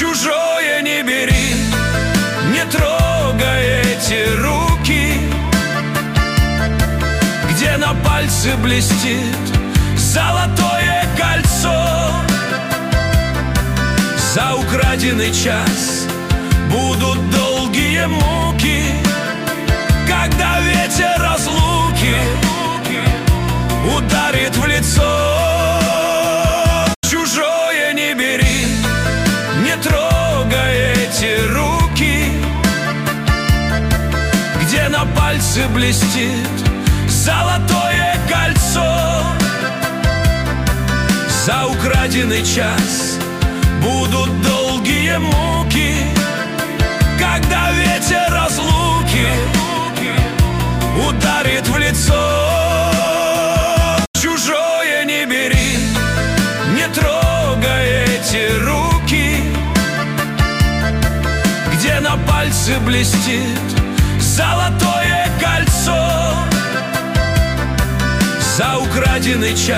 Чужое не бери, не трогай эти руки, где на пальце блестит золотое кольцо. За украденный час будут долгие муки, когда ветер разлуки ударит в лицо. Чужое не бери, не трогай эти руки, где на пальце блестит золотое кольцо. За украденный час будут долгие муки, когда ветер разлуки ударит в лицо. Чужое не бери, не трогай эти руки, где на пальце блестит золотое кольцо. За украденный час